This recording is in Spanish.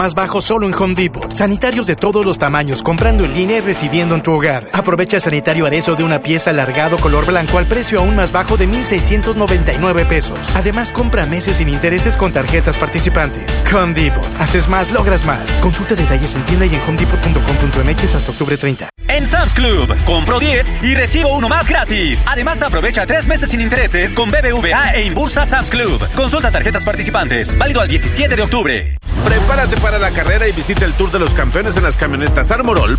Más bajo solo en Home Depot. Sanitarios de todos los tamaños, comprando en línea y recibiendo en tu hogar. Aprovecha el sanitario Arezo de una pieza alargado color blanco al precio aún más bajo de $1,699. Además, compra meses sin intereses con tarjetas participantes. Home Depot. Haces más, logras más. Consulta detalles en tienda y en homedepot.com.mx hasta octubre 30. En Sam's Club, compro 10 y recibo uno más gratis. Además, aprovecha 3 meses sin intereses con BBVA e Impulsa Sam's Club. Consulta tarjetas participantes. Válido al 17 de octubre. Prepárate para la carrera y visita el Tour de los Campeones en las camionetas Armorol